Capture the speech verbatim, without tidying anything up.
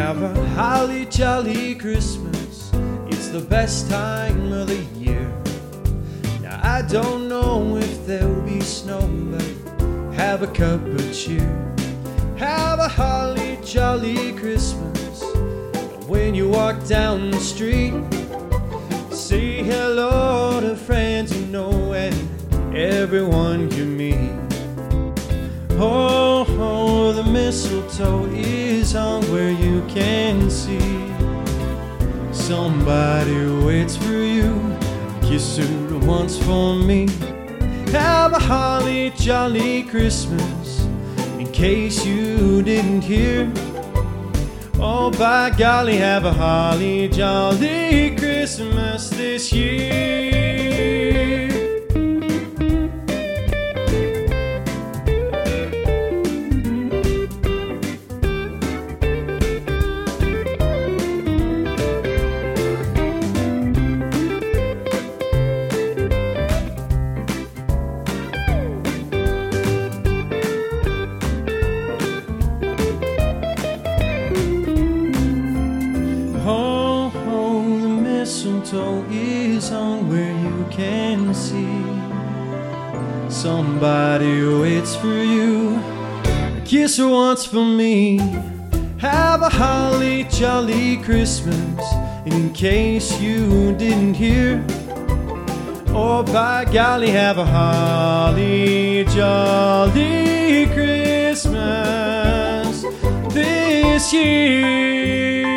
Have a holly jolly Christmas. It's the best time of the year. Now I don't know if there'll be snow, but have a cup of cheer. Have a holly jolly Christmas. When you walk down the street, say hello to friends you know and everyone you meet. Oh, oh, the mistletoe is hung where you can see. Somebody waits for you, kiss her once for me. Have a holly jolly Christmas, in case you didn't hear. Oh, by golly, have a holly jolly Christmas this year. Oh, oh, the mistletoe is hung where you can see. Somebody waits for you, kiss her once for me. Have a holly jolly Christmas, in case you didn't hear. Oh, by golly, have a holly jolly Christmas this year.